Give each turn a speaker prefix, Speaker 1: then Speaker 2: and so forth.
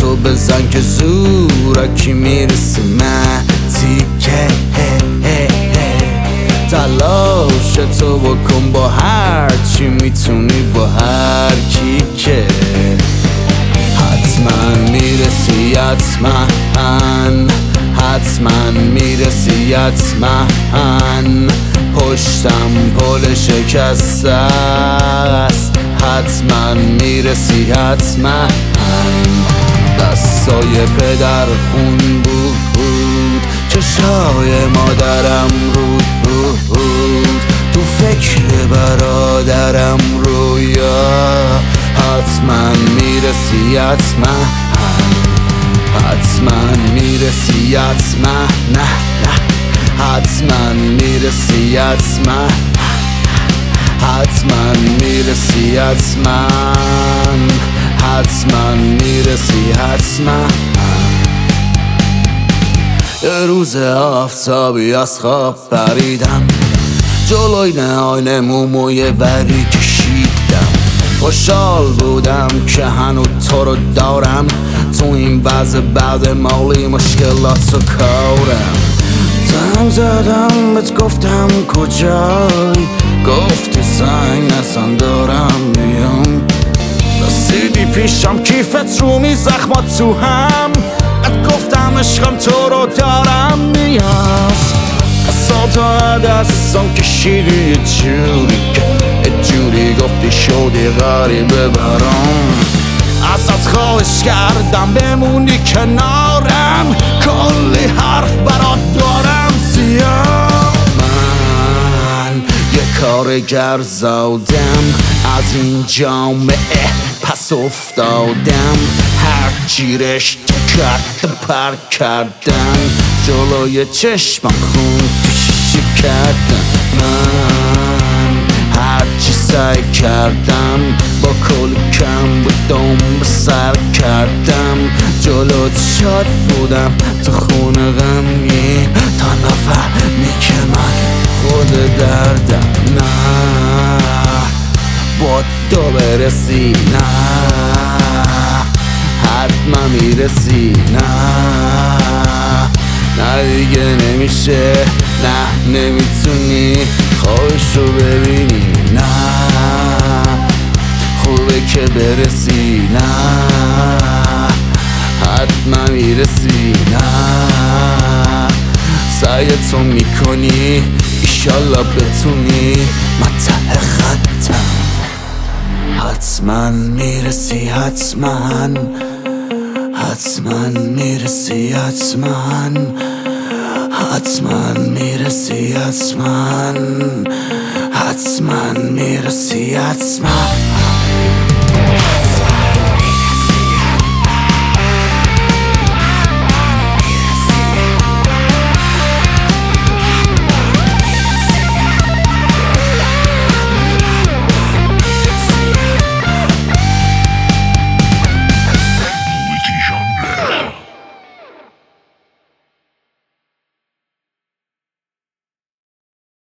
Speaker 1: تو بزن که زورکی میرسی من تیکه تلاش تو بکن با هر چی میتونی با هر کی که حتما میرسی حتما میرسی حتما پشتم پل شکسته است حتما میرسی حتما دستای پدر خون بود چشای مادرم رود تو فکر برادرم رویا حتما میرسی حتما میرسی حتما نه حتما میرسی حتما میرسی حتما میرسی حتما یه روز آفتابی از خواب پریدم جلوی آینه موموی وری کشیدم خوشحال بودم که هنو تو رو دارم تو این وضع بعد مالی مشکلات و کارم زنگ زدم بهت گفتم کجای گفتی زنگ نزن دارم میام رسیدی پیشم کیفت رو می زخمات تو هم بهت گفتم عشقم تو رو دارم نیاز تا دستم کشیدی یه جوری گفتی شدی غریبه برام ازت خواهش کردم بمونی کنارم کلی حرف برات دارم زیاد من یه کارگر زادم از این جامعه پس افتادم هر چی رشته کردم پر کردم جلوی چشمم خون پیشی کردم من هرچی سعی کردم با کل کم بودم سر کردم جلوت شاد بودم تو خونه غمگین تا نفهمی که من خود دردم نه با تو برسی نه حتما میرسی نه دیگه نمیشه نه نمیتونی خواهشو ببینی نه خوبه که برسی نه حتما میرسی نه سعیتو میکنی ایشالله بتونی من ته خطم حتما میرسی حتما میرسی حتما میرسی حتما میرسی حتما